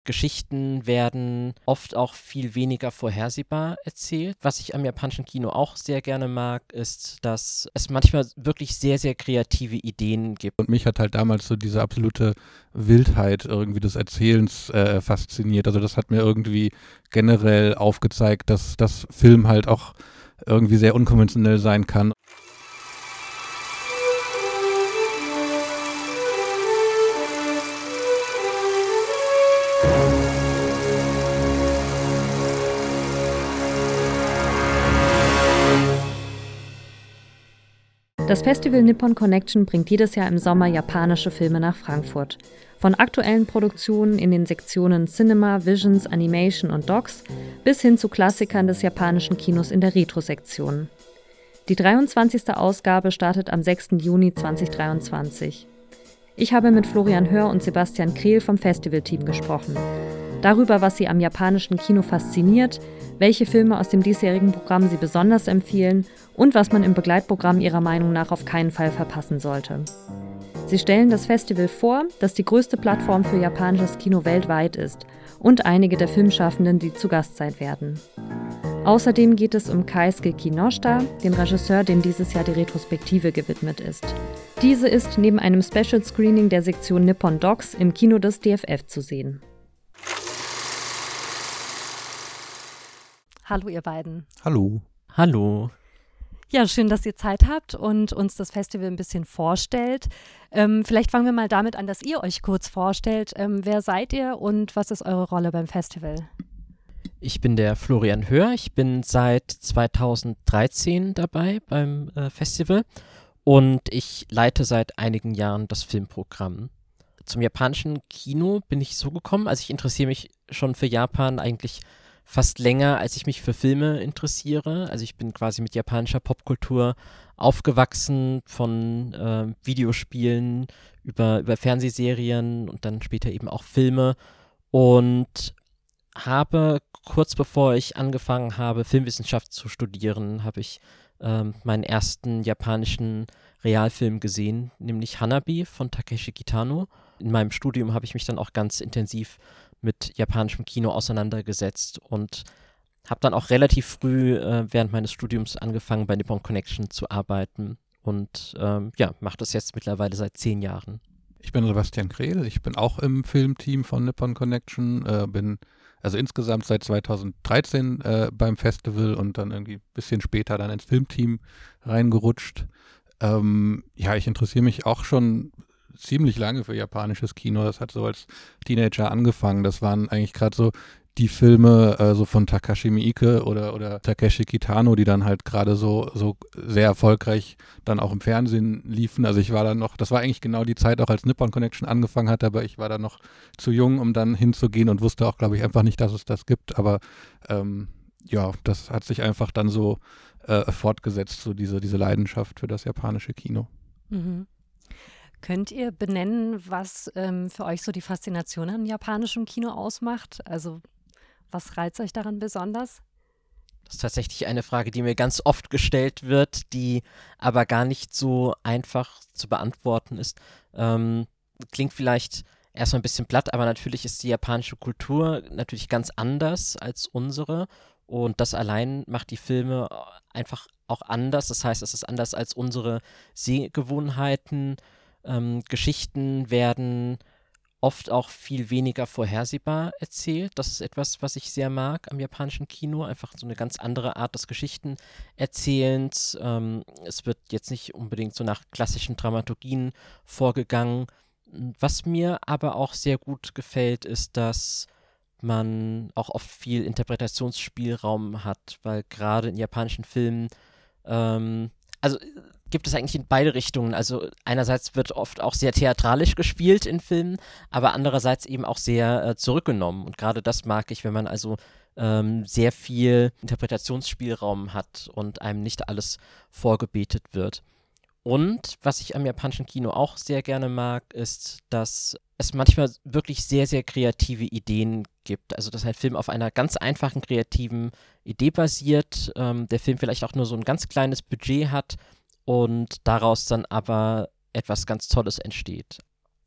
Geschichten werden oft auch viel weniger vorhersehbar erzählt. Was ich am japanischen Kino auch sehr gerne mag, ist, dass es manchmal wirklich sehr, sehr kreative Ideen gibt. Und mich hat halt damals so diese absolute Wildheit irgendwie des Erzählens fasziniert. Also das hat mir irgendwie generell aufgezeigt, dass das Film halt auch irgendwie sehr unkonventionell sein kann. Das Festival Nippon Connection bringt jedes Jahr im Sommer japanische Filme nach Frankfurt. Von aktuellen Produktionen in den Sektionen Cinema, Visions, Animation und Docs bis hin zu Klassikern des japanischen Kinos in der Retro-Sektion. Die 23. Ausgabe startet am 6. Juni 2023. Ich habe mit Florian Hör und Sebastian Krehl vom Festivalteam gesprochen. Darüber, was sie am japanischen Kino fasziniert, welche Filme aus dem diesjährigen Programm sie besonders empfehlen und was man im Begleitprogramm ihrer Meinung nach auf keinen Fall verpassen sollte. Sie stellen das Festival vor, das die größte Plattform für japanisches Kino weltweit ist und einige der Filmschaffenden, die zu Gast sein werden. Außerdem geht es um Keisuke Kinoshita, den Regisseur, dem dieses Jahr die Retrospektive gewidmet ist. Diese ist neben einem Special Screening der Sektion Nippon Docs im Kino des DFF zu sehen. Hallo ihr beiden. Hallo. Hallo. Ja, schön, dass ihr Zeit habt und uns das Festival ein bisschen vorstellt. Vielleicht fangen wir mal damit an, dass ihr euch kurz vorstellt. Wer seid ihr und was ist eure Rolle beim Festival? Ich bin der Florian Hör. Ich bin seit 2013 dabei beim Festival und ich leite seit einigen Jahren das Filmprogramm. Zum japanischen Kino bin ich so gekommen, also ich interessiere mich schon für Japan eigentlich fast länger, als ich mich für Filme interessiere. Also ich bin quasi mit japanischer Popkultur aufgewachsen, von Videospielen über Fernsehserien und dann später eben auch Filme und habe kurz bevor ich angefangen habe, Filmwissenschaft zu studieren, habe ich meinen ersten japanischen Realfilm gesehen, nämlich Hanabi von Takeshi Kitano. In meinem Studium habe ich mich dann auch ganz intensiv mit japanischem Kino auseinandergesetzt und habe dann auch relativ früh während meines Studiums angefangen, bei Nippon Connection zu arbeiten und mache das jetzt mittlerweile seit 10 Jahren. Ich bin Sebastian Krehl, ich bin auch im Filmteam von Nippon Connection, bin also insgesamt seit 2013 beim Festival und dann irgendwie ein bisschen später dann ins Filmteam reingerutscht. Ich interessiere mich auch schon ziemlich lange für japanisches Kino. Das hat so als Teenager angefangen. Das waren eigentlich gerade so die Filme so von Takashi Miike oder Takeshi Kitano, die dann halt gerade so sehr erfolgreich dann auch im Fernsehen liefen. Also ich war dann noch, das war eigentlich genau die Zeit auch, als Nippon Connection angefangen hat, aber ich war dann noch zu jung, um dann hinzugehen und wusste auch, glaube ich, einfach nicht, dass es das gibt. Aber das hat sich einfach dann so fortgesetzt, so diese Leidenschaft für das japanische Kino. Mhm. Könnt ihr benennen, was für euch so die Faszination an japanischem Kino ausmacht? Also was reizt euch daran besonders? Das ist tatsächlich eine Frage, die mir ganz oft gestellt wird, die aber gar nicht so einfach zu beantworten ist. Klingt vielleicht erstmal ein bisschen platt, aber natürlich ist die japanische Kultur natürlich ganz anders als unsere und das allein macht die Filme einfach auch anders. Das heißt, es ist anders als unsere Sehgewohnheiten. Geschichten werden oft auch viel weniger vorhersehbar erzählt. Das ist etwas, was ich sehr mag am japanischen Kino. Einfach so eine ganz andere Art des Geschichtenerzählens. Es wird jetzt nicht unbedingt so nach klassischen Dramaturgien vorgegangen. Was mir aber auch sehr gut gefällt, ist, dass man auch oft viel Interpretationsspielraum hat, weil gerade in japanischen Filmen gibt es eigentlich in beide Richtungen. Also einerseits wird oft auch sehr theatralisch gespielt in Filmen, aber andererseits eben auch sehr zurückgenommen. Und gerade das mag ich, wenn man also sehr viel Interpretationsspielraum hat und einem nicht alles vorgebetet wird. Und was ich am japanischen Kino auch sehr gerne mag, ist, dass es manchmal wirklich sehr, sehr kreative Ideen gibt. Also dass ein Film auf einer ganz einfachen, kreativen Idee basiert, der Film vielleicht auch nur so ein ganz kleines Budget hat und daraus dann aber etwas ganz Tolles entsteht.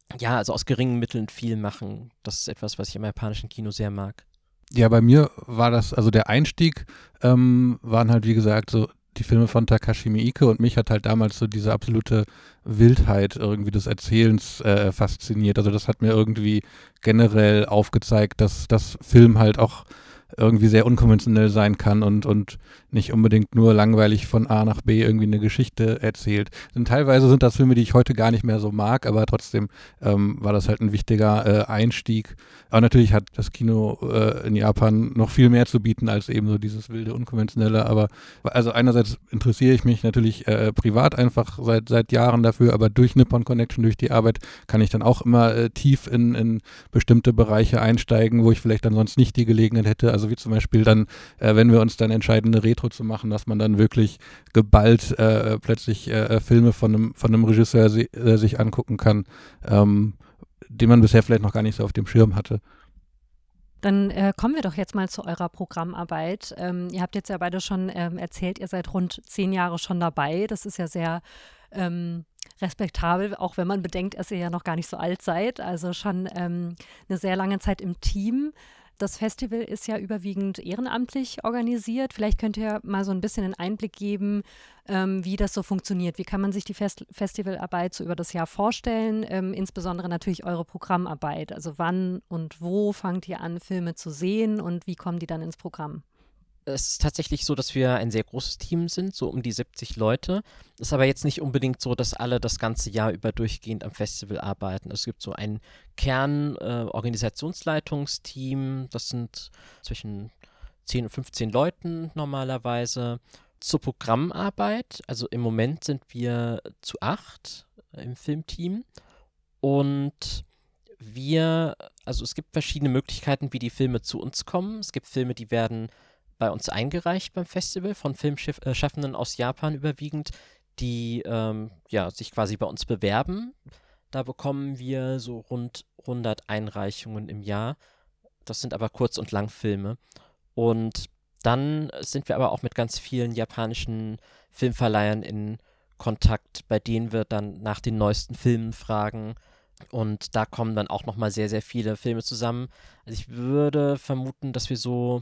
ja, also aus geringen Mitteln viel machen. Das ist etwas, was ich im japanischen Kino sehr mag. Ja, bei mir war das, also der Einstieg waren halt, wie gesagt, so die Filme von Takashi Miike, und mich hat halt damals so diese absolute Wildheit irgendwie des Erzählens fasziniert. Also das hat mir irgendwie generell aufgezeigt, dass das Film halt auch irgendwie sehr unkonventionell sein kann und nicht unbedingt nur langweilig von A nach B irgendwie eine Geschichte erzählt. Denn teilweise sind das Filme, die ich heute gar nicht mehr so mag, aber trotzdem war das halt ein wichtiger Einstieg. Aber natürlich hat das Kino in Japan noch viel mehr zu bieten als eben so dieses wilde, unkonventionelle. Aber also einerseits interessiere ich mich natürlich privat einfach seit Jahren dafür, aber durch Nippon Connection, durch die Arbeit kann ich dann auch immer tief in bestimmte Bereiche einsteigen, wo ich vielleicht dann sonst nicht die Gelegenheit hätte. Also wie zum Beispiel dann, wenn wir uns dann entscheiden, eine Retro zu machen, dass man dann wirklich geballt plötzlich Filme von einem Regisseur sich angucken kann, den man bisher vielleicht noch gar nicht so auf dem Schirm hatte. Dann kommen wir doch jetzt mal zu eurer Programmarbeit. Ihr habt jetzt ja beide schon erzählt, ihr seid rund 10 Jahre schon dabei. Das ist ja sehr respektabel, auch wenn man bedenkt, dass ihr ja noch gar nicht so alt seid. Also schon eine sehr lange Zeit im Team. Das Festival ist ja überwiegend ehrenamtlich organisiert. Vielleicht könnt ihr mal so ein bisschen einen Einblick geben, wie das so funktioniert. Wie kann man sich die Festivalarbeit so über das Jahr vorstellen? Insbesondere natürlich eure Programmarbeit. Also wann und wo fangt ihr an, Filme zu sehen und wie kommen die dann ins Programm? Es ist tatsächlich so, dass wir ein sehr großes Team sind, so um die 70 Leute. Ist aber jetzt nicht unbedingt so, dass alle das ganze Jahr über durchgehend am Festival arbeiten. Es gibt so ein Kern-Organisationsleitungsteam, das sind zwischen 10 und 15 Leuten normalerweise. Zur Programmarbeit, also im Moment sind wir zu 8 im Filmteam und also es gibt verschiedene Möglichkeiten, wie die Filme zu uns kommen. Es gibt Filme, die werden bei uns eingereicht beim Festival von Filmschaffenden aus Japan überwiegend, die sich quasi bei uns bewerben. Da bekommen wir so rund 100 Einreichungen im Jahr. Das sind aber Kurz- und Langfilme. Und dann sind wir aber auch mit ganz vielen japanischen Filmverleihern in Kontakt, bei denen wir dann nach den neuesten Filmen fragen. Und da kommen dann auch nochmal sehr, sehr viele Filme zusammen. Also ich würde vermuten, dass wir so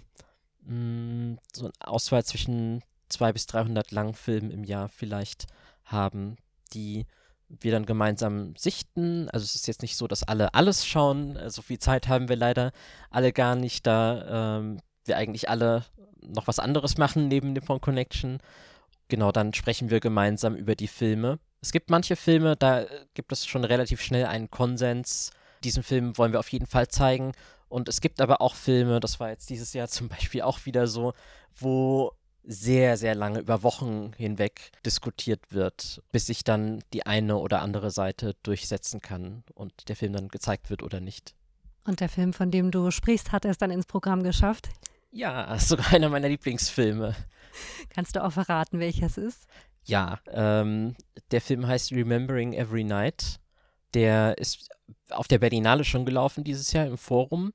eine Auswahl zwischen 200 bis 300 Langfilmen im Jahr vielleicht haben, die wir dann gemeinsam sichten. Also es ist jetzt nicht so, dass alle alles schauen. So viel Zeit haben wir leider alle gar nicht, da wir eigentlich alle noch was anderes machen neben Nippon Connection. Genau, dann sprechen wir gemeinsam über die Filme. Es gibt manche Filme, da gibt es schon relativ schnell einen Konsens. Diesen Film wollen wir auf jeden Fall zeigen. Und es gibt aber auch Filme, das war jetzt dieses Jahr zum Beispiel auch wieder so, wo sehr, sehr lange über Wochen hinweg diskutiert wird, bis sich dann die eine oder andere Seite durchsetzen kann und der Film dann gezeigt wird oder nicht. Und der Film, von dem du sprichst, hat es dann ins Programm geschafft? Ja, sogar einer meiner Lieblingsfilme. Kannst du auch verraten, welches ist? Ja, der Film heißt Remembering Every Night. Der ist auf der Berlinale schon gelaufen dieses Jahr im Forum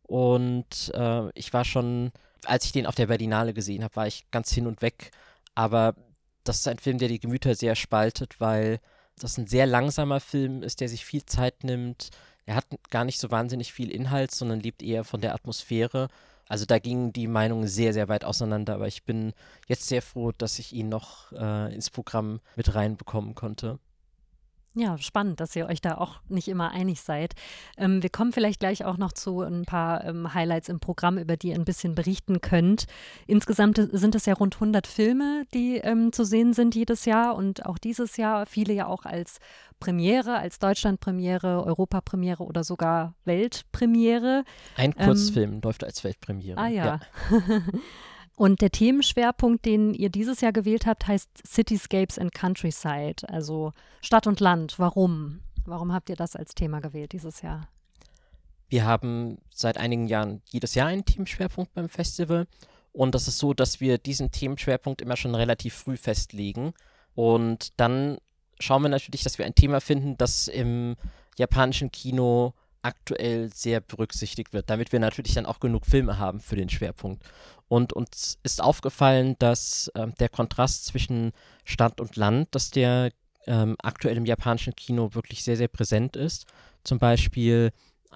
und ich war schon, als ich den auf der Berlinale gesehen habe, war ich ganz hin und weg, aber das ist ein Film, der die Gemüter sehr spaltet, weil das ein sehr langsamer Film ist, der sich viel Zeit nimmt. Er hat gar nicht so wahnsinnig viel Inhalt, sondern lebt eher von der Atmosphäre. Also da gingen die Meinungen sehr, sehr weit auseinander, aber ich bin jetzt sehr froh, dass ich ihn noch ins Programm mit reinbekommen konnte. Ja, spannend, dass ihr euch da auch nicht immer einig seid. Wir kommen vielleicht gleich auch noch zu ein paar Highlights im Programm, über die ihr ein bisschen berichten könnt. Insgesamt sind es ja rund 100 Filme, die zu sehen sind jedes Jahr und auch dieses Jahr viele ja auch als Premiere, als Deutschlandpremiere, Europapremiere oder sogar Weltpremiere. Ein Kurzfilm läuft als Weltpremiere. Ah ja. Und der Themenschwerpunkt, den ihr dieses Jahr gewählt habt, heißt Cityscapes and Countryside, also Stadt und Land. Warum? Warum habt ihr das als Thema gewählt dieses Jahr? Wir haben seit einigen Jahren jedes Jahr einen Themenschwerpunkt beim Festival. Und das ist so, dass wir diesen Themenschwerpunkt immer schon relativ früh festlegen. Und dann schauen wir natürlich, dass wir ein Thema finden, das im japanischen Kino aktuell sehr berücksichtigt wird, damit wir natürlich dann auch genug Filme haben für den Schwerpunkt. Und uns ist aufgefallen, dass der Kontrast zwischen Stadt und Land, dass der aktuell im japanischen Kino wirklich sehr, sehr präsent ist. zum Beispiel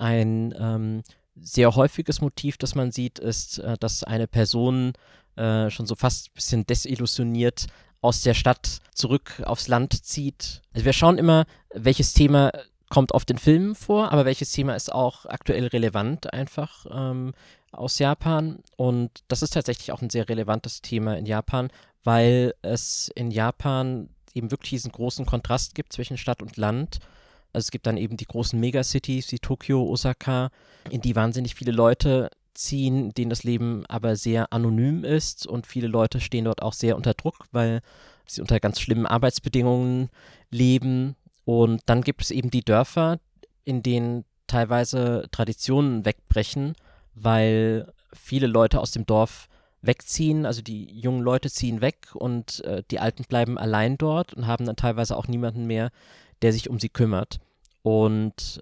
ein sehr häufiges Motiv, das man sieht, ist, dass eine Person schon so fast ein bisschen desillusioniert aus der Stadt zurück aufs Land zieht. Also wir schauen immer, welches Thema kommt auf den Filmen vor, aber welches Thema ist auch aktuell relevant einfach aus Japan. Und das ist tatsächlich auch ein sehr relevantes Thema in Japan, weil es in Japan eben wirklich diesen großen Kontrast gibt zwischen Stadt und Land. Also es gibt dann eben die großen Megacities wie Tokio, Osaka, in die wahnsinnig viele Leute ziehen, denen das Leben aber sehr anonym ist und viele Leute stehen dort auch sehr unter Druck, weil sie unter ganz schlimmen Arbeitsbedingungen leben. Und dann gibt es eben die Dörfer, in denen teilweise Traditionen wegbrechen, weil viele Leute aus dem Dorf wegziehen, also die jungen Leute ziehen weg und die Alten bleiben allein dort und haben dann teilweise auch niemanden mehr, der sich um sie kümmert. Und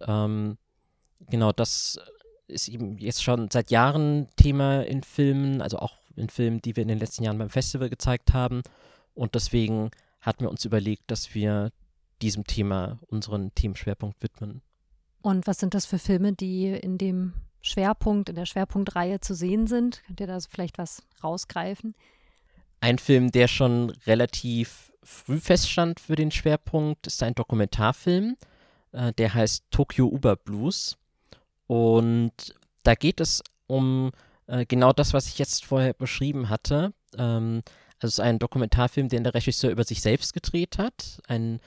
genau, das ist eben jetzt schon seit Jahren Thema in Filmen, also auch in Filmen, die wir in den letzten Jahren beim Festival gezeigt haben. Und deswegen hatten wir uns überlegt, dass wir diesem Thema unseren Themenschwerpunkt widmen. Und was sind das für Filme, die in dem Schwerpunkt, in der Schwerpunktreihe zu sehen sind? Könnt ihr da vielleicht was rausgreifen? Ein Film, der schon relativ früh feststand für den Schwerpunkt, ist ein Dokumentarfilm, der heißt Tokyo Uber Blues. Und da geht es um genau das, was ich jetzt vorher beschrieben hatte. Also es ist ein Dokumentarfilm, den der Regisseur über sich selbst gedreht hat. Ein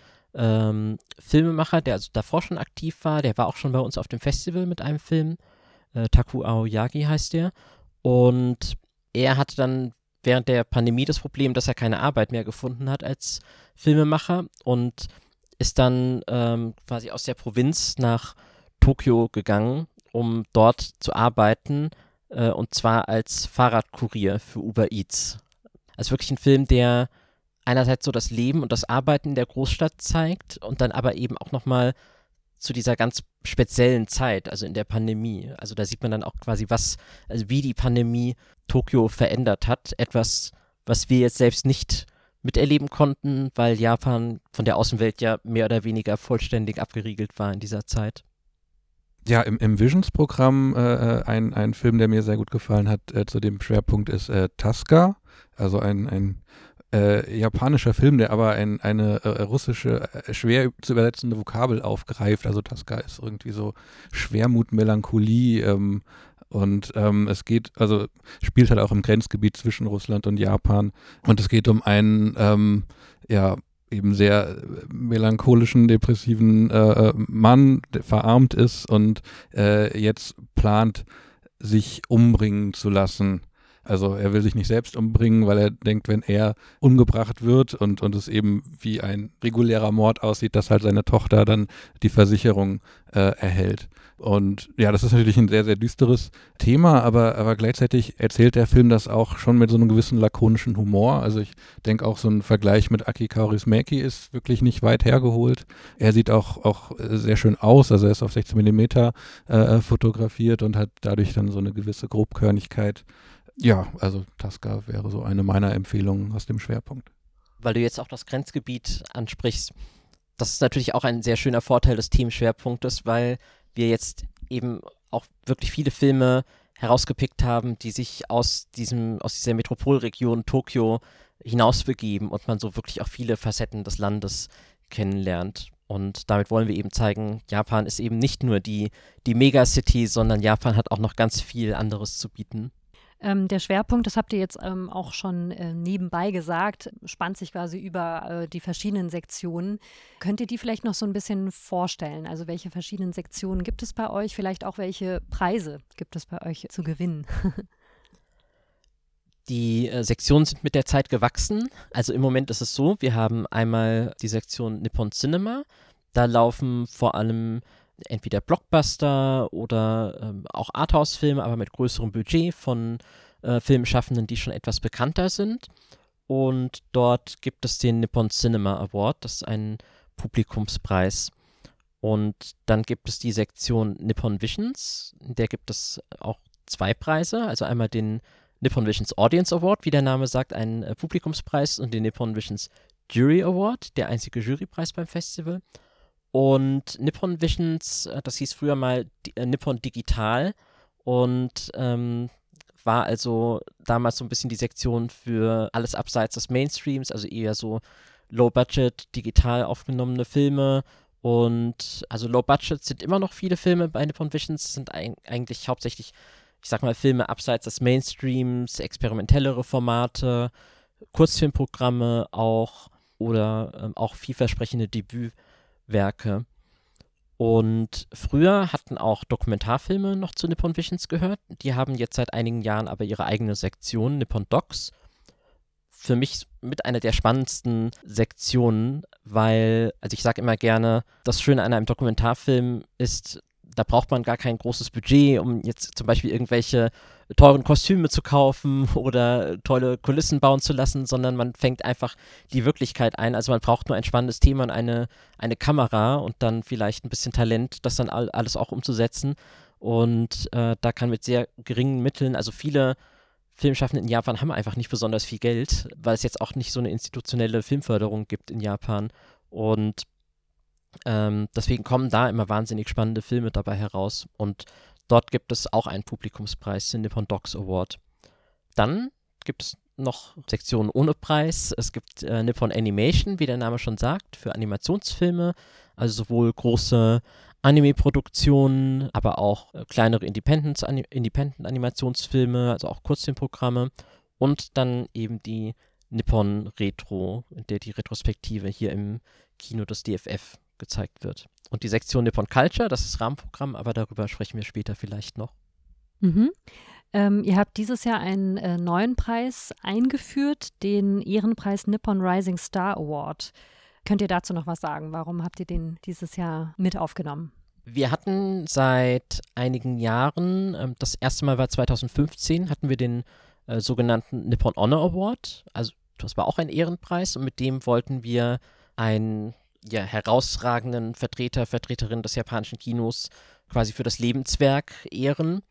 Filmemacher, der also davor schon aktiv war, der war auch schon bei uns auf dem Festival mit einem Film. Taku Aoyagi heißt der. Und er hatte dann während der Pandemie das Problem, dass er keine Arbeit mehr gefunden hat als Filmemacher und ist dann quasi aus der Provinz nach Tokio gegangen, um dort zu arbeiten, und zwar als Fahrradkurier für Uber Eats. Also wirklich ein Film, der einerseits so das Leben und das Arbeiten in der Großstadt zeigt und dann aber eben auch nochmal zu dieser ganz speziellen Zeit, also in der Pandemie. Also da sieht man dann auch quasi wie die Pandemie Tokio verändert hat. Etwas, was wir jetzt selbst nicht miterleben konnten, weil Japan von der Außenwelt ja mehr oder weniger vollständig abgeriegelt war in dieser Zeit. Ja, im Visions-Programm ein Film, der mir sehr gut gefallen hat, zu dem Schwerpunkt ist Tusker, also ein japanischer Film, der aber eine russische, schwer zu übersetzende Vokabel aufgreift. Also Tusker ist irgendwie so Schwermut, Melancholie und es spielt halt auch im Grenzgebiet zwischen Russland und Japan. Und es geht um einen, eben sehr melancholischen, depressiven Mann, der verarmt ist und jetzt plant, sich umbringen zu lassen. Also er will sich nicht selbst umbringen, weil er denkt, wenn er umgebracht wird und es eben wie ein regulärer Mord aussieht, dass halt seine Tochter dann die Versicherung erhält. Und ja, das ist natürlich ein sehr, sehr düsteres Thema, aber gleichzeitig erzählt der Film das auch schon mit so einem gewissen lakonischen Humor. Also ich denke auch so ein Vergleich mit Aki Kaurismäki ist wirklich nicht weit hergeholt. Er sieht auch sehr schön aus, also er ist auf 16 mm fotografiert und hat dadurch dann so eine gewisse Grobkörnigkeit. Ja, also Tusker wäre so eine meiner Empfehlungen aus dem Schwerpunkt. Weil du jetzt auch das Grenzgebiet ansprichst, das ist natürlich auch ein sehr schöner Vorteil des Themenschwerpunktes, weil wir jetzt eben auch wirklich viele Filme herausgepickt haben, die sich aus dieser Metropolregion Tokio hinausbegeben und man so wirklich auch viele Facetten des Landes kennenlernt. Und damit wollen wir eben zeigen, Japan ist eben nicht nur die Megacity, sondern Japan hat auch noch ganz viel anderes zu bieten. Der Schwerpunkt, das habt ihr jetzt auch schon nebenbei gesagt, spannt sich quasi über die verschiedenen Sektionen. Könnt ihr die vielleicht noch so ein bisschen vorstellen? Also welche verschiedenen Sektionen gibt es bei euch? Vielleicht auch welche Preise gibt es bei euch zu gewinnen? Die Sektionen sind mit der Zeit gewachsen. Also im Moment ist es so, wir haben einmal die Sektion Nippon Cinema. Da laufen vor allem entweder Blockbuster oder auch Arthouse-Filme, aber mit größerem Budget von Filmschaffenden, die schon etwas bekannter sind. Und dort gibt es den Nippon Cinema Award, das ist ein Publikumspreis. Und dann gibt es die Sektion Nippon Visions, in der gibt es auch 2 Preise, also einmal den Nippon Visions Audience Award, wie der Name sagt, ein Publikumspreis, und den Nippon Visions Jury Award, der einzige Jurypreis beim Festival. Und Nippon Visions, das hieß früher mal Nippon Digital und war also damals so ein bisschen die Sektion für alles abseits des Mainstreams, also eher so Low-Budget, digital aufgenommene Filme. Und also Low-Budget sind immer noch viele Filme bei Nippon Visions, sind eigentlich hauptsächlich, ich sag mal, Filme abseits des Mainstreams, experimentellere Formate, Kurzfilmprogramme auch oder auch vielversprechende Debütwerke. Und früher hatten auch Dokumentarfilme noch zu Nippon Visions gehört. Die haben jetzt seit einigen Jahren aber ihre eigene Sektion, Nippon Docs. Für mich mit einer der spannendsten Sektionen, weil, also ich sage immer gerne, das Schöne an einem Dokumentarfilm ist, da braucht man gar kein großes Budget, um jetzt zum Beispiel irgendwelche teuren Kostüme zu kaufen oder tolle Kulissen bauen zu lassen, sondern man fängt einfach die Wirklichkeit ein. Also man braucht nur ein spannendes Thema und eine Kamera und dann vielleicht ein bisschen Talent, das dann alles auch umzusetzen. Und da kann mit sehr geringen Mitteln, also viele Filmschaffende in Japan haben einfach nicht besonders viel Geld, weil es jetzt auch nicht so eine institutionelle Filmförderung gibt in Japan. Und deswegen kommen da immer wahnsinnig spannende Filme dabei heraus. Und dort gibt es auch einen Publikumspreis, den Nippon Docs Award. Dann gibt es noch Sektionen ohne Preis. Es gibt Nippon Animation, wie der Name schon sagt, für Animationsfilme. Also sowohl große Anime-Produktionen, aber auch kleinere Independent-Animationsfilme, also auch Kurzfilmprogramme. Und dann eben die Nippon Retro, in der die Retrospektive hier im Kino des DFF gezeigt wird. Und die Sektion Nippon Culture, das ist Rahmenprogramm, aber darüber sprechen wir später vielleicht noch. Mhm. Ihr habt dieses Jahr einen neuen Preis eingeführt, den Ehrenpreis Nippon Rising Star Award. Könnt ihr dazu noch was sagen? Warum habt ihr den dieses Jahr mit aufgenommen? Wir hatten seit einigen Jahren, das erste Mal war 2015, hatten wir den sogenannten Nippon Honor Award. Also das war auch ein Ehrenpreis und mit dem wollten wir einen herausragenden Vertreterin des japanischen Kinos quasi für das Lebenswerk ehren.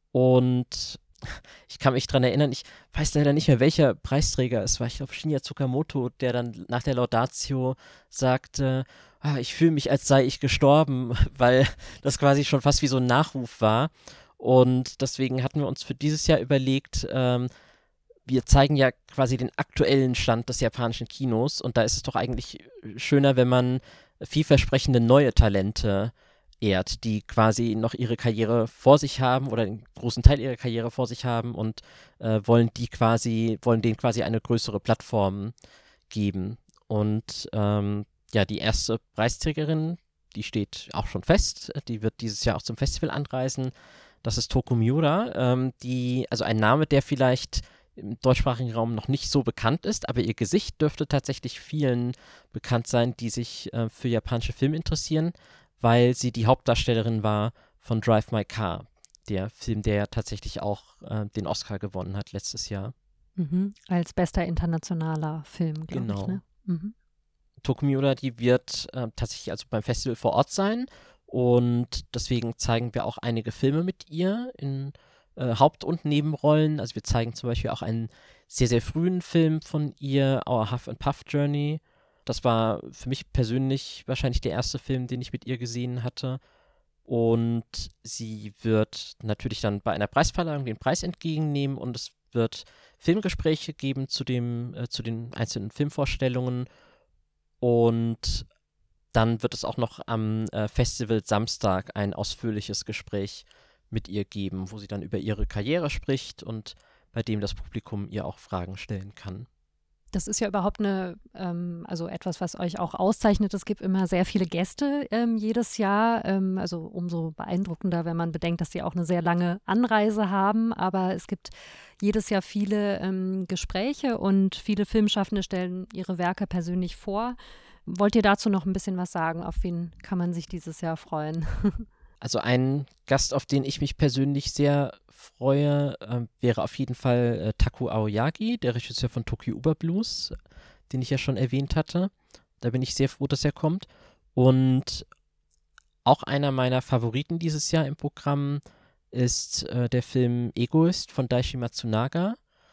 Und ich kann mich daran erinnern, ich weiß leider nicht mehr, welcher Preisträger es war. Ich glaube, Shinya Tsukamoto, der dann nach der Laudatio sagte, ich fühle mich, als sei ich gestorben, weil das quasi schon fast wie so ein Nachruf war. Und deswegen hatten wir uns für dieses Jahr überlegt, wir zeigen ja quasi den aktuellen Stand des japanischen Kinos und da ist es doch eigentlich schöner, wenn man vielversprechende neue Talente ehrt, die quasi noch ihre Karriere vor sich haben oder einen großen Teil ihrer Karriere vor sich haben und wollen denen quasi eine größere Plattform geben. Und die erste Preisträgerin, die steht auch schon fest, die wird dieses Jahr auch zum Festival anreisen. Das ist Toko Miura, also ein Name, der vielleicht im deutschsprachigen Raum noch nicht so bekannt ist, aber ihr Gesicht dürfte tatsächlich vielen bekannt sein, die sich für japanische Filme interessieren, weil sie die Hauptdarstellerin war von Drive My Car, der Film, der ja tatsächlich auch den Oscar gewonnen hat letztes Jahr. Mhm. Als bester internationaler Film, glaube genau. ich. Ne? Mhm. Toko Miura, die wird tatsächlich also beim Festival vor Ort sein und deswegen zeigen wir auch einige Filme mit ihr in Haupt- und Nebenrollen. Also wir zeigen zum Beispiel auch einen sehr, sehr frühen Film von ihr, Our Huff and Puff Journey. Das war für mich persönlich wahrscheinlich der erste Film, den ich mit ihr gesehen hatte. Und sie wird natürlich dann bei einer Preisverleihung den Preis entgegennehmen und es wird Filmgespräche geben zu den einzelnen Filmvorstellungen. Und dann wird es auch noch am Festival Samstag ein ausführliches Gespräch mit ihr geben, wo sie dann über ihre Karriere spricht und bei dem das Publikum ihr auch Fragen stellen kann. Das ist ja überhaupt also etwas, was euch auch auszeichnet. Es gibt immer sehr viele Gäste jedes Jahr. Also umso beeindruckender, wenn man bedenkt, dass sie auch eine sehr lange Anreise haben. Aber es gibt jedes Jahr viele Gespräche und viele Filmschaffende stellen ihre Werke persönlich vor. Wollt ihr dazu noch ein bisschen was sagen? Auf wen kann man sich dieses Jahr freuen? Also ein Gast, auf den ich mich persönlich sehr freue, wäre auf jeden Fall Taku Aoyagi, der Regisseur von Tokyo Uber Blues, den ich ja schon erwähnt hatte. Da bin ich sehr froh, dass er kommt. Und auch einer meiner Favoriten dieses Jahr im Programm ist der Film Egoist von Daishi Matsunaga.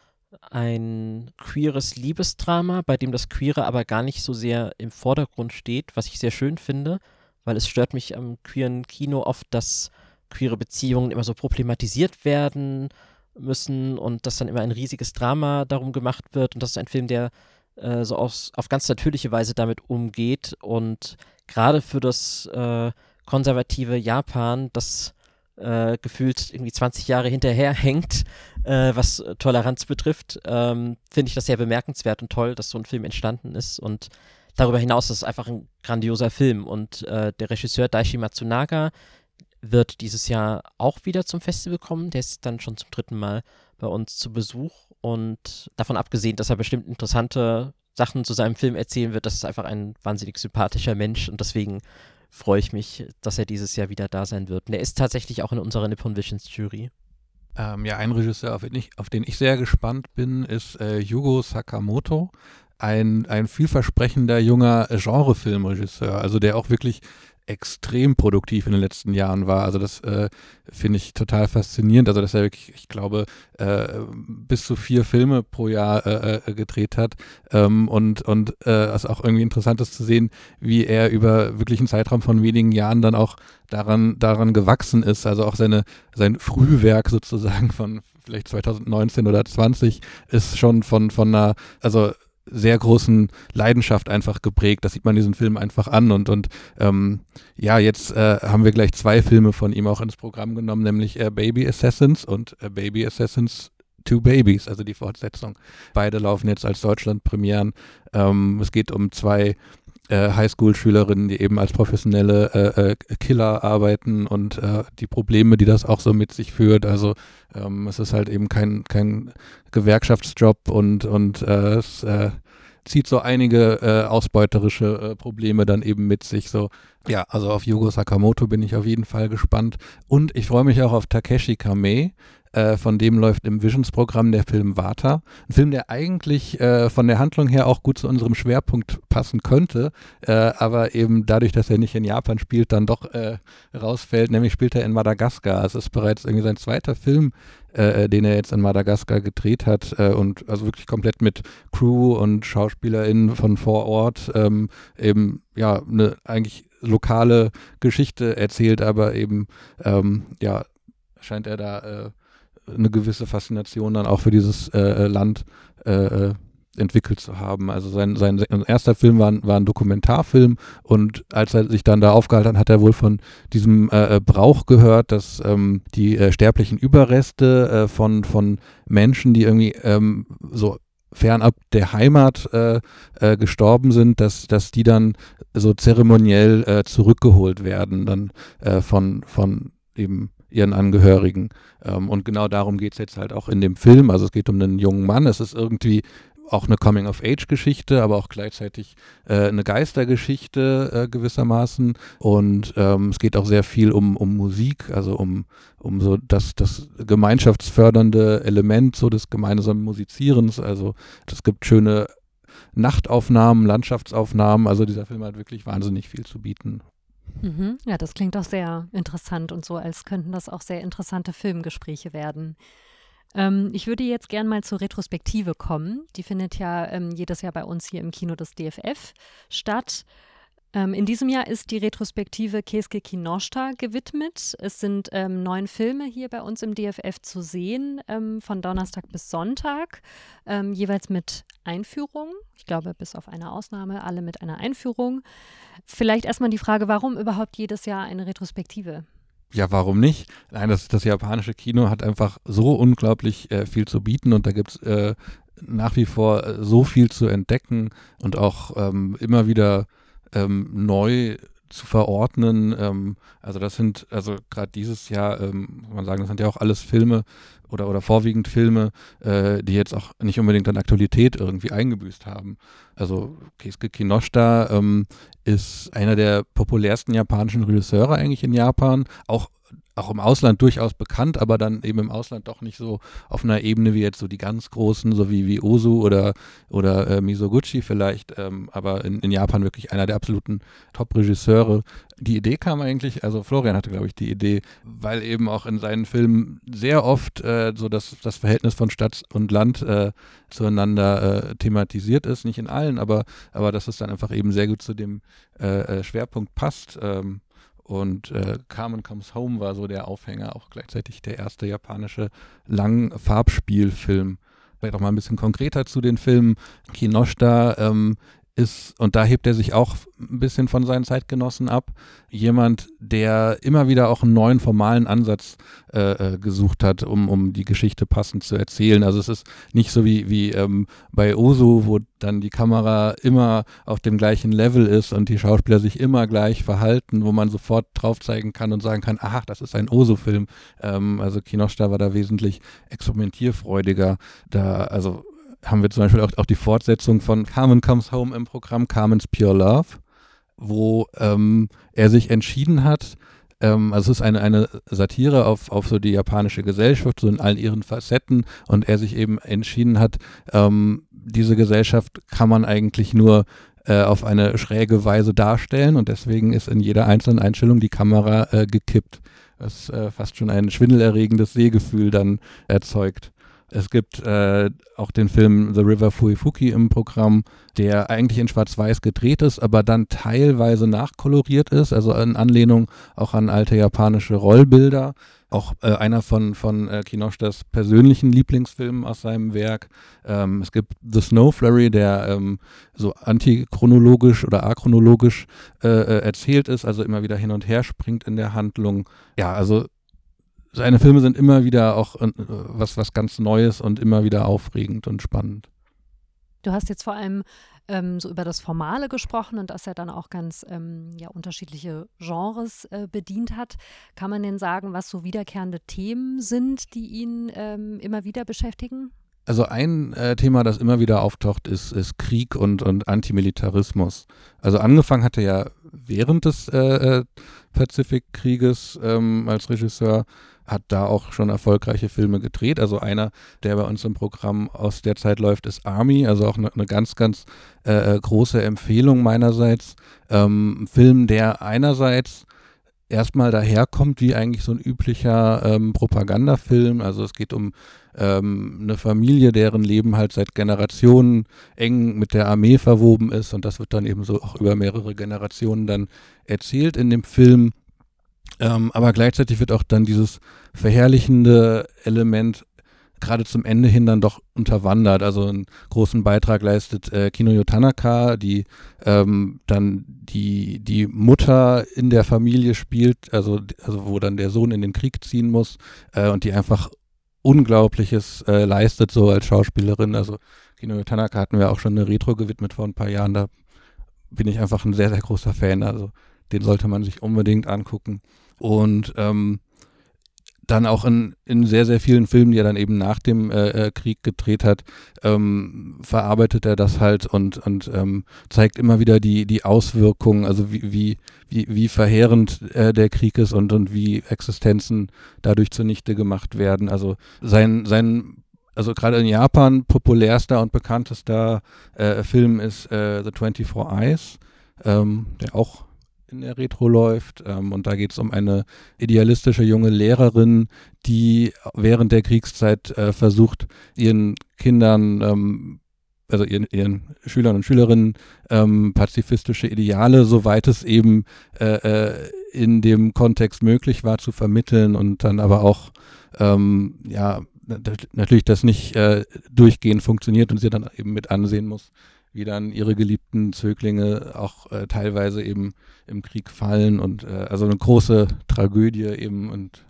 Ein queeres Liebesdrama, bei dem das Queere aber gar nicht so sehr im Vordergrund steht, was ich sehr schön finde, weil es stört mich am queeren Kino oft, dass queere Beziehungen immer so problematisiert werden müssen und dass dann immer ein riesiges Drama darum gemacht wird. Und das ist ein Film, der so auf ganz natürliche Weise damit umgeht. Und gerade für das konservative Japan, das gefühlt irgendwie 20 Jahre hinterherhängt, was Toleranz betrifft, finde ich das sehr bemerkenswert und toll, dass so ein Film entstanden ist. Und darüber hinaus ist es einfach ein grandioser Film. Und der Regisseur Daishi Matsunaga wird dieses Jahr auch wieder zum Festival kommen. Der ist dann schon zum 3. Mal bei uns zu Besuch. Und davon abgesehen, dass er bestimmt interessante Sachen zu seinem Film erzählen wird, das ist einfach ein wahnsinnig sympathischer Mensch. Und deswegen freue ich mich, dass er dieses Jahr wieder da sein wird. Und er ist tatsächlich auch in unserer Nippon Visions Jury. Ja, ein Regisseur, auf den ich sehr gespannt bin, ist Yugo Sakamoto. Ein vielversprechender junger Genrefilmregisseur, also der auch wirklich extrem produktiv in den letzten Jahren war. Also das finde ich total faszinierend. Also dass er wirklich, ich glaube, bis zu 4 Filme pro Jahr gedreht hat. Und es ist auch irgendwie interessant ist zu sehen, wie er über wirklich einen Zeitraum von wenigen Jahren dann auch daran gewachsen ist. Also auch sein Frühwerk sozusagen von vielleicht 2019 oder 20 ist schon von einer, also sehr großen Leidenschaft einfach geprägt. Das sieht man diesen Film einfach an und ja, jetzt haben wir gleich 2 Filme von ihm auch ins Programm genommen, nämlich Baby Assassins und Baby Assassins 2 Babies, also die Fortsetzung. Beide laufen jetzt als Deutschland-Premieren. Es geht um 2 Highschool-Schülerinnen, die eben als professionelle Killer arbeiten und die Probleme, die das auch so mit sich führt. Also es ist halt eben kein Gewerkschaftsjob und es zieht so einige ausbeuterische Probleme dann eben mit sich. So, ja, also auf Yugo Sakamoto bin ich auf jeden Fall gespannt. Und ich freue mich auch auf Takeshi Kamei. Von dem läuft im Visions-Programm der Film Vata. Ein Film, der eigentlich von der Handlung her auch gut zu unserem Schwerpunkt passen könnte, aber eben dadurch, dass er nicht in Japan spielt, dann doch rausfällt. Nämlich spielt er in Madagaskar. Es ist bereits irgendwie sein 2. Film, den er jetzt in Madagaskar gedreht hat und also wirklich komplett mit Crew und SchauspielerInnen von vor Ort eben ja eine eigentlich lokale Geschichte erzählt, aber eben ja scheint er da eine gewisse Faszination dann auch für dieses Land entwickelt zu haben. Also sein erster Film war ein Dokumentarfilm und als er sich dann da aufgehalten hat, hat er wohl von diesem Brauch gehört, dass die sterblichen Überreste von Menschen, die irgendwie so fernab der Heimat gestorben sind, dass die dann so zeremoniell zurückgeholt werden, dann von eben ihren Angehörigen. Und genau darum geht es jetzt halt auch in dem Film. Also es geht um einen jungen Mann. Es ist irgendwie auch eine Coming-of-Age-Geschichte, aber auch gleichzeitig eine Geistergeschichte gewissermaßen. Und es geht auch sehr viel um Musik, also um so das gemeinschaftsfördernde Element so des gemeinsamen Musizierens. Also es gibt schöne Nachtaufnahmen, Landschaftsaufnahmen. Also dieser Film hat wirklich wahnsinnig viel zu bieten. Mhm. Ja, das klingt auch sehr interessant und so, als könnten das auch sehr interessante Filmgespräche werden. Ich würde jetzt gern mal zur Retrospektive kommen. Die findet ja jedes Jahr bei uns hier im Kino des DFF statt. In diesem Jahr ist die Retrospektive Keisuke Kinoshita gewidmet. Es sind 9 Filme hier bei uns im DFF zu sehen, von Donnerstag bis Sonntag, jeweils mit Einführung. Ich glaube, bis auf eine Ausnahme, alle mit einer Einführung. Vielleicht erstmal die Frage, warum überhaupt jedes Jahr eine Retrospektive? Ja, warum nicht? Nein, das japanische Kino hat einfach so unglaublich viel zu bieten und da gibt es nach wie vor so viel zu entdecken und auch immer wieder neu zu verordnen. Also das sind, also gerade dieses Jahr, muss man sagen, das sind ja auch alles Filme oder vorwiegend Filme, die jetzt auch nicht unbedingt an Aktualität irgendwie eingebüßt haben. Also Keisuke Kinoshita ist einer der populärsten japanischen Regisseure eigentlich in Japan, auch auch im Ausland durchaus bekannt, aber dann eben im Ausland doch nicht so auf einer Ebene wie jetzt so die ganz großen, so wie Ozu oder Mizoguchi vielleicht, aber in Japan wirklich einer der absoluten Top-Regisseure. Die Idee kam eigentlich, also Florian hatte, glaube ich, die Idee, weil eben auch in seinen Filmen sehr oft so das Verhältnis von Stadt und Land zueinander thematisiert ist, nicht in allen, aber dass es dann einfach eben sehr gut zu dem Schwerpunkt passt. Und Carmen Comes Home war so der Aufhänger, auch gleichzeitig der erste japanische Lang-Farbspielfilm. Vielleicht auch mal ein bisschen konkreter zu den Filmen. Kinoshita ist, und da hebt er sich auch ein bisschen von seinen Zeitgenossen ab, jemand, der immer wieder auch einen neuen formalen Ansatz gesucht hat, um die Geschichte passend zu erzählen. Also es ist nicht so wie bei Ozu, wo dann die Kamera immer auf dem gleichen Level ist und die Schauspieler sich immer gleich verhalten, wo man sofort drauf zeigen kann und sagen kann, aha, das ist ein Ozu-Film. Also Kinoshita war da wesentlich experimentierfreudiger. Also haben wir zum Beispiel auch die Fortsetzung von Carmen Comes Home im Programm, Carmen's Pure Love, wo er sich entschieden hat, also es ist eine Satire auf so die japanische Gesellschaft, so in allen ihren Facetten, und er sich eben entschieden hat, diese Gesellschaft kann man eigentlich nur auf eine schräge Weise darstellen, und deswegen ist in jeder einzelnen Einstellung die Kamera gekippt, was fast schon ein schwindelerregendes Sehgefühl dann erzeugt. Es gibt auch den Film The River Fuifuki im Programm, der eigentlich in Schwarz-Weiß gedreht ist, aber dann teilweise nachkoloriert ist, also in Anlehnung auch an alte japanische Rollbilder. Auch einer von Kinoshitas persönlichen Lieblingsfilmen aus seinem Werk. Es gibt The Snow Flurry, der so antichronologisch oder achronologisch erzählt ist, also immer wieder hin und her springt in der Handlung. Ja, also seine Filme sind immer wieder auch was ganz Neues und immer wieder aufregend und spannend. Du hast jetzt vor allem so über das Formale gesprochen und dass er dann auch ganz unterschiedliche Genres bedient hat. Kann man denn sagen, was so wiederkehrende Themen sind, die ihn immer wieder beschäftigen? Also ein Thema, das immer wieder auftaucht, ist Krieg und Antimilitarismus. Also angefangen hat er ja während des Pazifikkrieges als Regisseur, hat da auch schon erfolgreiche Filme gedreht. Also einer, der bei uns im Programm aus der Zeit läuft, ist Army, also auch eine ganz, ganz große Empfehlung meinerseits. Film, der einerseits erstmal daherkommt wie eigentlich so ein üblicher Propagandafilm. Also es geht um eine Familie, deren Leben halt seit Generationen eng mit der Armee verwoben ist, und das wird dann eben so auch über mehrere Generationen dann erzählt in dem Film. Aber gleichzeitig wird auch dann dieses verherrlichende Element gerade zum Ende hin dann doch unterwandert. Also einen großen Beitrag leistet Kinoyo Tanaka, die dann die Mutter in der Familie spielt, also wo dann der Sohn in den Krieg ziehen muss, und die einfach Unglaubliches leistet so als Schauspielerin. Also Kinoyo Tanaka hatten wir auch schon eine Retro gewidmet vor ein paar Jahren, da bin ich einfach ein sehr, sehr großer Fan. Also den sollte man sich unbedingt angucken. Und dann auch in sehr, sehr vielen Filmen, die er dann eben nach dem Krieg gedreht hat, verarbeitet er das halt und zeigt immer wieder die Auswirkungen, also wie verheerend der Krieg ist und wie Existenzen dadurch zunichte gemacht werden. Also also gerade in Japan populärster und bekanntester Film ist The 24 Eyes, der auch in der Retro läuft, und da geht es um eine idealistische junge Lehrerin, die während der Kriegszeit versucht, ihren Kindern, also ihren Schülern und Schülerinnen pazifistische Ideale, soweit es eben in dem Kontext möglich war, zu vermitteln, und dann aber auch natürlich das nicht durchgehend funktioniert und sie dann eben mit ansehen muss, wie dann ihre geliebten Zöglinge auch teilweise eben im Krieg fallen, und also eine große Tragödie eben, und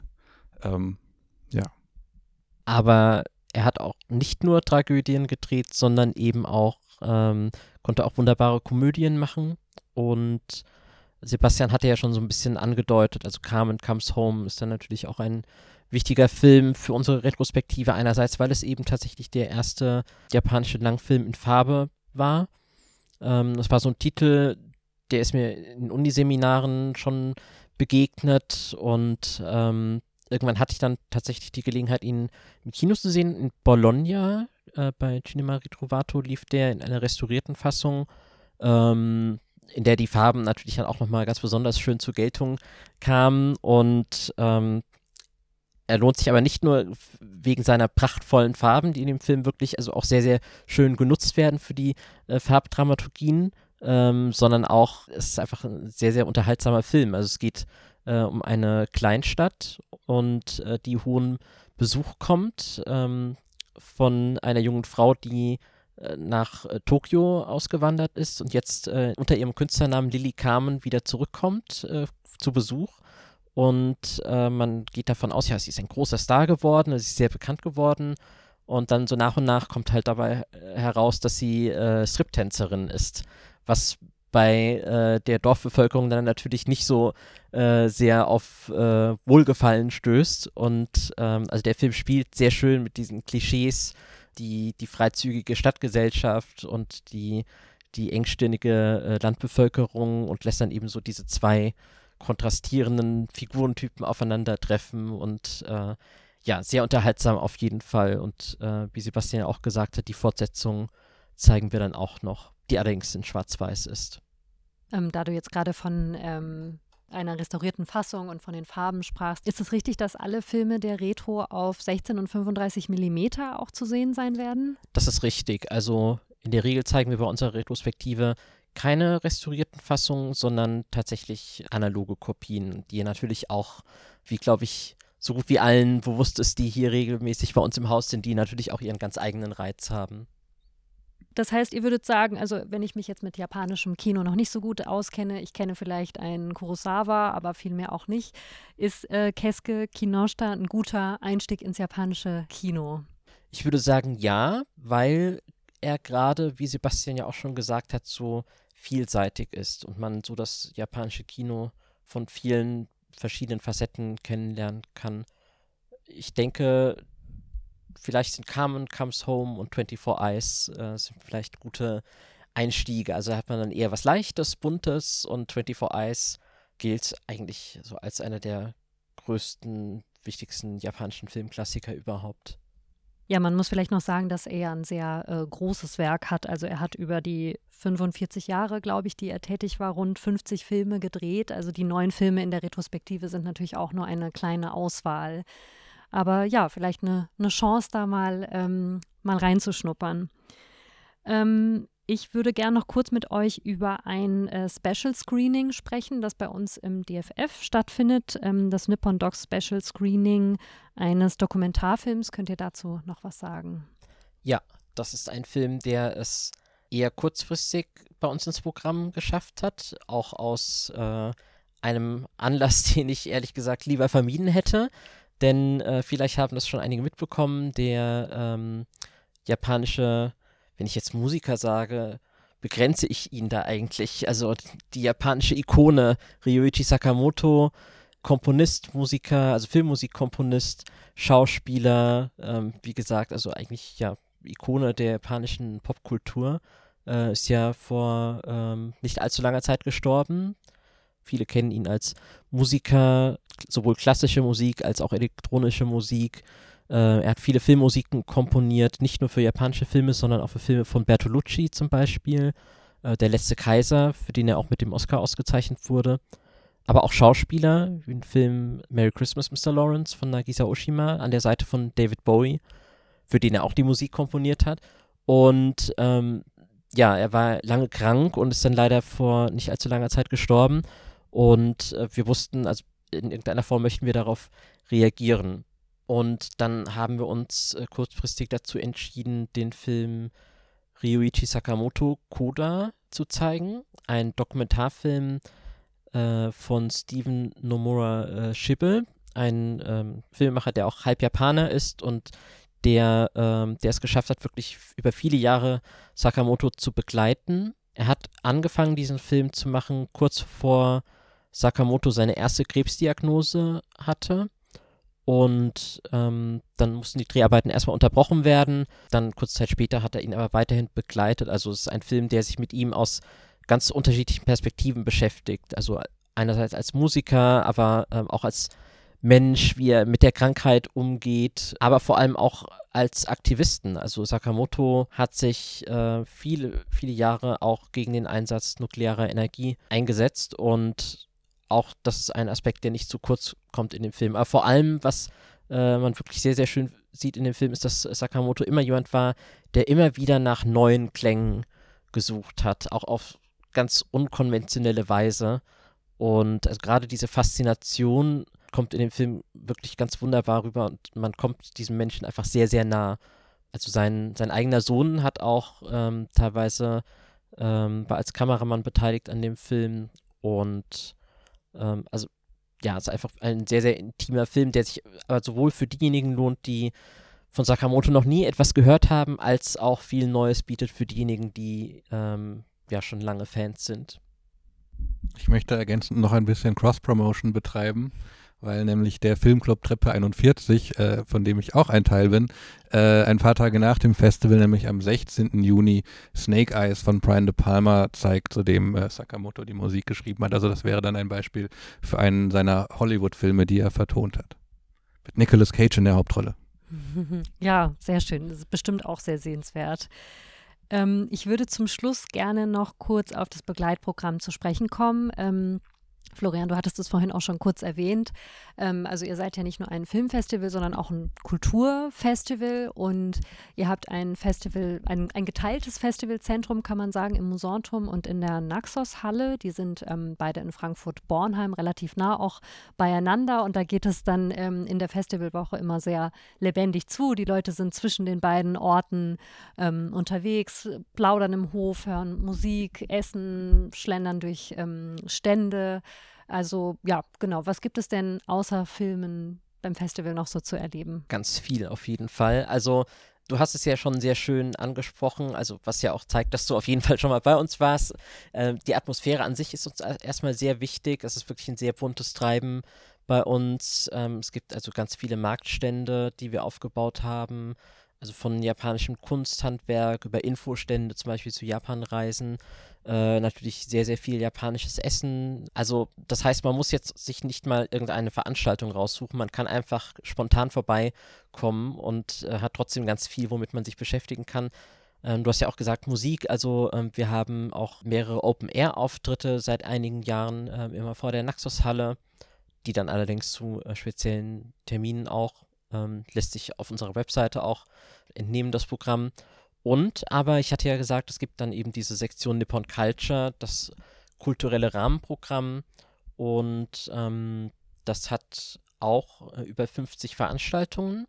ja. Aber er hat auch nicht nur Tragödien gedreht, sondern eben auch, konnte auch wunderbare Komödien machen, und Sebastian hatte ja schon so ein bisschen angedeutet, also Carmen Comes Home ist dann natürlich auch ein wichtiger Film für unsere Retrospektive, einerseits, weil es eben tatsächlich der erste japanische Langfilm in Farbe war. Das war so ein Titel, der ist mir in Uniseminaren schon begegnet und irgendwann hatte ich dann tatsächlich die Gelegenheit, ihn im Kino zu sehen. In Bologna, bei Cinema Ritrovato lief der in einer restaurierten Fassung, in der die Farben natürlich dann auch nochmal ganz besonders schön zur Geltung kamen und er lohnt sich aber nicht nur wegen seiner prachtvollen Farben, die in dem Film wirklich also auch sehr, sehr schön genutzt werden für die Farbdramaturgien, sondern auch, es ist einfach ein sehr, sehr unterhaltsamer Film. Also es geht um eine Kleinstadt und die hohen Besuch kommt von einer jungen Frau, die nach Tokio ausgewandert ist und jetzt unter ihrem Künstlernamen Lily Carmen wieder zurückkommt zu Besuch. Und man geht davon aus, ja, sie ist ein großer Star geworden, sie ist sehr bekannt geworden. Und dann so nach und nach kommt halt dabei heraus, dass sie Striptänzerin ist, was bei der Dorfbevölkerung dann natürlich nicht so sehr auf Wohlgefallen stößt. Und also der Film spielt sehr schön mit diesen Klischees, die freizügige Stadtgesellschaft und die engstirnige Landbevölkerung und lässt dann eben so diese zwei kontrastierenden Figurentypen aufeinandertreffen und ja, sehr unterhaltsam auf jeden Fall. Und wie Sebastian auch gesagt hat, die Fortsetzung zeigen wir dann auch noch, die allerdings in Schwarz-Weiß ist. Da du jetzt gerade von einer restaurierten Fassung und von den Farben sprachst, ist es richtig, dass alle Filme der Retro auf 16 und 35 Millimeter auch zu sehen sein werden? Das ist richtig. Also in der Regel zeigen wir bei unserer Retrospektive keine restaurierten Fassungen, sondern tatsächlich analoge Kopien, die natürlich auch, wie glaube ich, so gut wie allen bewusst ist, die hier regelmäßig bei uns im Haus sind, die natürlich auch ihren ganz eigenen Reiz haben. Das heißt, ihr würdet sagen, also wenn ich mich jetzt mit japanischem Kino noch nicht so gut auskenne, ich kenne vielleicht einen Kurosawa, aber viel mehr auch nicht, ist Keisuke Kinoshita ein guter Einstieg ins japanische Kino? Ich würde sagen ja, weil er gerade, wie Sebastian ja auch schon gesagt hat, so vielseitig ist und man so das japanische Kino von vielen verschiedenen Facetten kennenlernen kann. Ich denke, vielleicht sind Carmen Comes Home und 24 Eyes sind vielleicht gute Einstiege. Also hat man dann eher was Leichtes, Buntes und 24 Eyes gilt eigentlich so als einer der größten, wichtigsten japanischen Filmklassiker überhaupt. Ja, man muss vielleicht noch sagen, dass er ein sehr großes Werk hat. Also er hat über die 45 Jahre, glaube ich, die er tätig war, rund 50 Filme gedreht. Also die 9 Filme in der Retrospektive sind natürlich auch nur eine kleine Auswahl. Aber ja, vielleicht eine Chance, da mal reinzuschnuppern. Ich würde gerne noch kurz mit euch über ein Special Screening sprechen, das bei uns im DFF stattfindet. Das Nippon Docs Special Screening eines Dokumentarfilms. Könnt ihr dazu noch was sagen? Ja, das ist ein Film, der es eher kurzfristig bei uns ins Programm geschafft hat. Auch aus einem Anlass, den ich ehrlich gesagt lieber vermieden hätte. Denn vielleicht haben das schon einige mitbekommen, der japanische, wenn ich jetzt Musiker sage, begrenze ich ihn da eigentlich. Also die japanische Ikone Ryuichi Sakamoto, Komponist, Musiker, also Filmmusikkomponist, Schauspieler, wie gesagt, also eigentlich ja Ikone der japanischen Popkultur, ist ja vor nicht allzu langer Zeit gestorben. Viele kennen ihn als Musiker, sowohl klassische Musik als auch elektronische Musik. Er hat viele Filmmusiken komponiert, nicht nur für japanische Filme, sondern auch für Filme von Bertolucci zum Beispiel. Der letzte Kaiser, für den er auch mit dem Oscar ausgezeichnet wurde. Aber auch Schauspieler, wie im Film Merry Christmas, Mr. Lawrence von Nagisa Oshima, an der Seite von David Bowie, für den er auch die Musik komponiert hat. Und ja, er war lange krank und ist dann leider vor nicht allzu langer Zeit gestorben. Und wir wussten, also in irgendeiner Form möchten wir darauf reagieren. Und dann haben wir uns kurzfristig dazu entschieden, den Film Ryuichi Sakamoto Coda zu zeigen. Ein Dokumentarfilm von Steven Nomura Shibe, ein Filmemacher, der auch halb Japaner ist und der es geschafft hat, wirklich über viele Jahre Sakamoto zu begleiten. Er hat angefangen, diesen Film zu machen, kurz bevor Sakamoto seine erste Krebsdiagnose hatte. Und dann mussten die Dreharbeiten erstmal unterbrochen werden. Dann kurze Zeit später hat er ihn aber weiterhin begleitet. Also es ist ein Film, der sich mit ihm aus ganz unterschiedlichen Perspektiven beschäftigt. Also einerseits als Musiker, aber auch als Mensch, wie er mit der Krankheit umgeht, aber vor allem auch als Aktivisten. Also Sakamoto hat sich viele Jahre auch gegen den Einsatz nuklearer Energie eingesetzt und auch das ist ein Aspekt, der nicht zu kurz kommt in dem Film. Aber vor allem, was man wirklich sehr, sehr schön sieht in dem Film, ist, dass Sakamoto immer jemand war, der immer wieder nach neuen Klängen gesucht hat, auch auf ganz unkonventionelle Weise. Und also gerade diese Faszination kommt in dem Film wirklich ganz wunderbar rüber und man kommt diesem Menschen einfach sehr, sehr nah. Also sein eigener Sohn hat auch teilweise war als Kameramann beteiligt an dem Film und also ja, es ist einfach ein sehr, sehr intimer Film, der sich aber sowohl für diejenigen lohnt, die von Sakamoto noch nie etwas gehört haben, als auch viel Neues bietet für diejenigen, die ja schon lange Fans sind. Ich möchte ergänzend noch ein bisschen Cross-Promotion betreiben, weil nämlich der Filmclub Treppe 41, von dem ich auch ein Teil bin, ein paar Tage nach dem Festival, nämlich am 16. Juni, Snake Eyes von Brian De Palma zeigt, zu dem Sakamoto die Musik geschrieben hat. Also das wäre dann ein Beispiel für einen seiner Hollywood-Filme, die er vertont hat. Mit Nicolas Cage in der Hauptrolle. Ja, sehr schön. Das ist bestimmt auch sehr sehenswert. Ich würde zum Schluss gerne noch kurz auf das Begleitprogramm zu sprechen kommen. Florian, du hattest es vorhin auch schon kurz erwähnt. Also ihr seid ja nicht nur ein Filmfestival, sondern auch ein Kulturfestival und ihr habt ein Festival, ein geteiltes Festivalzentrum, kann man sagen, im Musanturm und in der Naxos-Halle. Die sind beide in Frankfurt-Bornheim relativ nah auch beieinander und da geht es dann in der Festivalwoche immer sehr lebendig zu. Die Leute sind zwischen den beiden Orten unterwegs, plaudern im Hof, hören Musik, essen, schlendern durch Stände. Also ja, genau. Was gibt es denn außer Filmen beim Festival noch so zu erleben? Ganz viel auf jeden Fall. Also du hast es ja schon sehr schön angesprochen, also was ja auch zeigt, dass du auf jeden Fall schon mal bei uns warst. Die Atmosphäre an sich ist uns erstmal sehr wichtig. Es ist wirklich ein sehr buntes Treiben bei uns. Es gibt also ganz viele Marktstände, die wir aufgebaut haben. Also von japanischem Kunsthandwerk über Infostände, zum Beispiel zu Japanreisen. Natürlich sehr, sehr viel japanisches Essen. Also das heißt, man muss jetzt sich nicht mal irgendeine Veranstaltung raussuchen. Man kann einfach spontan vorbeikommen und hat trotzdem ganz viel, womit man sich beschäftigen kann. Du hast ja auch gesagt, Musik. Also wir haben auch mehrere Open-Air-Auftritte seit einigen Jahren, immer vor der Naxos-Halle, die dann allerdings zu speziellen Terminen auch lässt sich auf unserer Webseite auch entnehmen, das Programm. Und, aber ich hatte ja gesagt, es gibt dann eben diese Sektion Nippon Culture, das kulturelle Rahmenprogramm und das hat auch über 50 Veranstaltungen,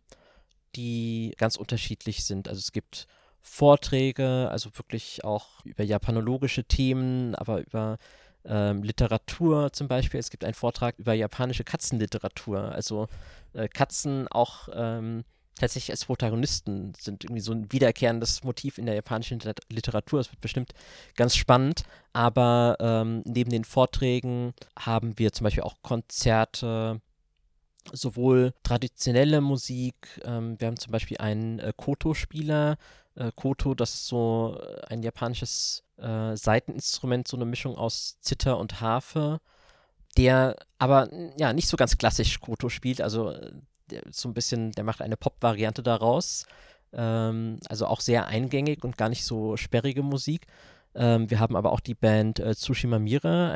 die ganz unterschiedlich sind. Also es gibt Vorträge, also wirklich auch über japanologische Themen, aber über Literatur zum Beispiel. Es gibt einen Vortrag über japanische Katzenliteratur, also Katzen auch tatsächlich als Protagonisten sind irgendwie so ein wiederkehrendes Motiv in der japanischen Literatur. Es wird bestimmt ganz spannend, aber neben den Vorträgen haben wir zum Beispiel auch Konzerte, sowohl traditionelle Musik, wir haben zum Beispiel einen Koto-Spieler. Koto, das ist so ein japanisches Saiteninstrument, so eine Mischung aus Zither und Harfe, der aber ja nicht so ganz klassisch Koto spielt, also so ein bisschen, der macht eine Pop-Variante daraus, also auch sehr eingängig und gar nicht so sperrige Musik. Wir haben aber auch die Band Tsushima Mire,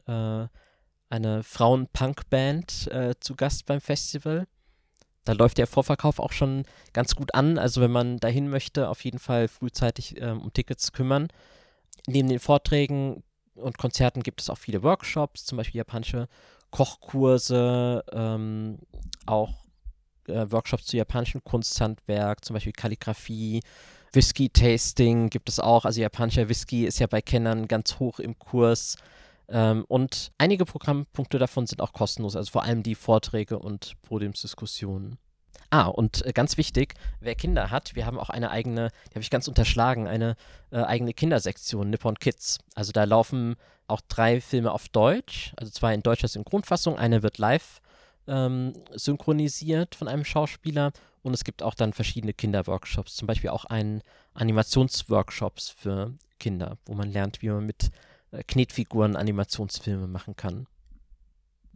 eine Frauen-Punk-Band zu Gast beim Festival. Da läuft der Vorverkauf auch schon ganz gut an, also wenn man dahin möchte, auf jeden Fall frühzeitig um Tickets kümmern. Neben den Vorträgen und Konzerten gibt es auch viele Workshops, zum Beispiel japanische Kochkurse, auch Workshops zu japanischem Kunsthandwerk, zum Beispiel Kalligrafie, Whisky-Tasting gibt es auch. Also japanischer Whisky ist ja bei Kennern ganz hoch im Kurs. Und einige Programmpunkte davon sind auch kostenlos, also vor allem die Vorträge und Podiumsdiskussionen. Und ganz wichtig, wer Kinder hat, wir haben auch eine eigene, die habe ich ganz unterschlagen, eine eigene Kindersektion, Nippon Kids. Also da laufen auch 3 Filme auf Deutsch, also 2 in deutscher Synchronfassung, eine wird live synchronisiert von einem Schauspieler und es gibt auch dann verschiedene Kinderworkshops, zum Beispiel auch einen Animationsworkshops für Kinder, wo man lernt, wie man mit Knetfiguren Animationsfilme machen kann.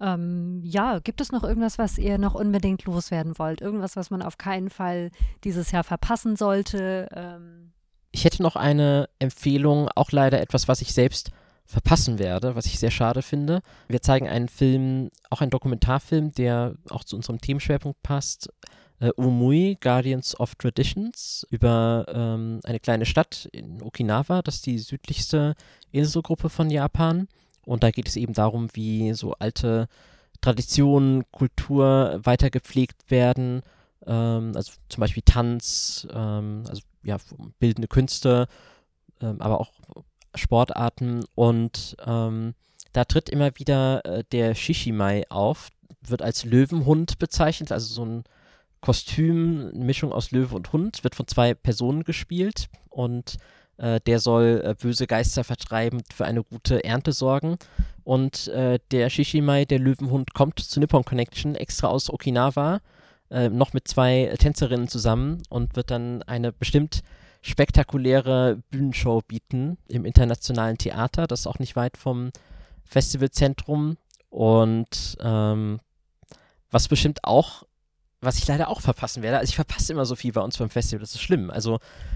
Gibt es noch irgendwas, was ihr noch unbedingt loswerden wollt? Irgendwas, was man auf keinen Fall dieses Jahr verpassen sollte? Ich hätte noch eine Empfehlung, auch leider etwas, was ich selbst verpassen werde, was ich sehr schade finde. Wir zeigen einen Film, auch einen Dokumentarfilm, der auch zu unserem Themenschwerpunkt passt. Umui, Guardians of Traditions, über eine kleine Stadt in Okinawa, das ist die südlichste Inselgruppe von Japan. Und da geht es eben darum, wie so alte Traditionen, Kultur weiter gepflegt werden. Also zum Beispiel Tanz, bildende Künste, aber auch Sportarten. Und da tritt immer wieder der Shishimai auf, wird als Löwenhund bezeichnet, also so ein Kostüm, eine Mischung aus Löwe und Hund, wird von 2 Personen gespielt und der soll böse Geister vertreiben, für eine gute Ernte sorgen. Und der Shishimai, der Löwenhund, kommt zu Nippon Connection extra aus Okinawa, noch mit 2 Tänzerinnen zusammen und wird dann eine bestimmt spektakuläre Bühnenshow bieten im internationalen Theater. Das ist auch nicht weit vom Festivalzentrum. Und was ich leider auch verpassen werde, also ich verpasse immer so viel bei uns beim Festival, das ist schlimm. Also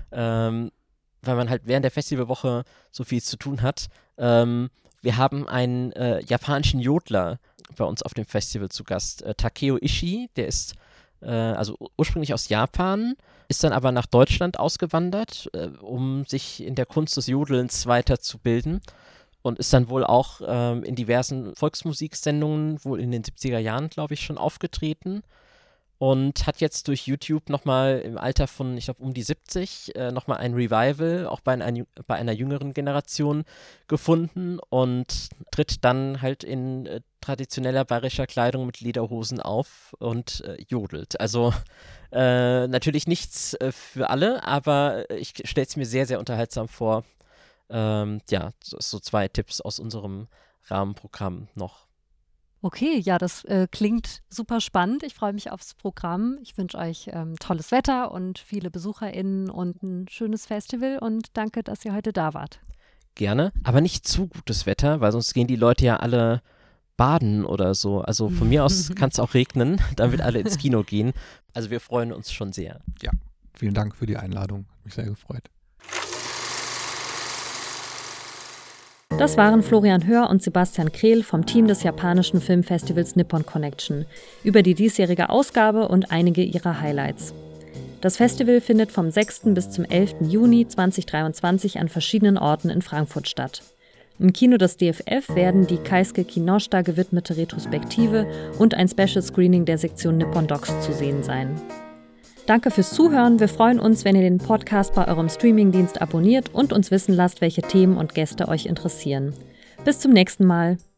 weil man halt während der Festivalwoche so viel zu tun hat. Wir haben einen japanischen Jodler bei uns auf dem Festival zu Gast, Takeo Ishii, der ist ursprünglich aus Japan, ist dann aber nach Deutschland ausgewandert, um sich in der Kunst des Jodelns weiterzubilden und ist dann wohl auch in diversen Volksmusiksendungen, wohl in den 70er Jahren, glaube ich, schon aufgetreten. Und hat jetzt durch YouTube nochmal im Alter von, ich glaube, um die 70 nochmal ein Revival, auch bei einer jüngeren Generation gefunden und tritt dann halt in traditioneller bayerischer Kleidung mit Lederhosen auf und jodelt. Also natürlich nichts für alle, aber ich stelle es mir sehr, sehr unterhaltsam vor. So 2 Tipps aus unserem Rahmenprogramm noch. Okay, ja, das klingt super spannend. Ich freue mich aufs Programm. Ich wünsche euch tolles Wetter und viele BesucherInnen und ein schönes Festival und danke, dass ihr heute da wart. Gerne, aber nicht zu gutes Wetter, weil sonst gehen die Leute ja alle baden oder so. Also von mir aus kann es auch regnen, damit alle ins Kino gehen. Also wir freuen uns schon sehr. Ja, vielen Dank für die Einladung. Hat mich sehr gefreut. Das waren Florian Höhr und Sebastian Krehl vom Team des japanischen Filmfestivals Nippon Connection über die diesjährige Ausgabe und einige ihrer Highlights. Das Festival findet vom 6. bis zum 11. Juni 2023 an verschiedenen Orten in Frankfurt statt. Im Kino des DFF werden die Keisuke Kinoshita gewidmete Retrospektive und ein Special Screening der Sektion Nippon Docs zu sehen sein. Danke fürs Zuhören. Wir freuen uns, wenn ihr den Podcast bei eurem Streamingdienst abonniert und uns wissen lasst, welche Themen und Gäste euch interessieren. Bis zum nächsten Mal.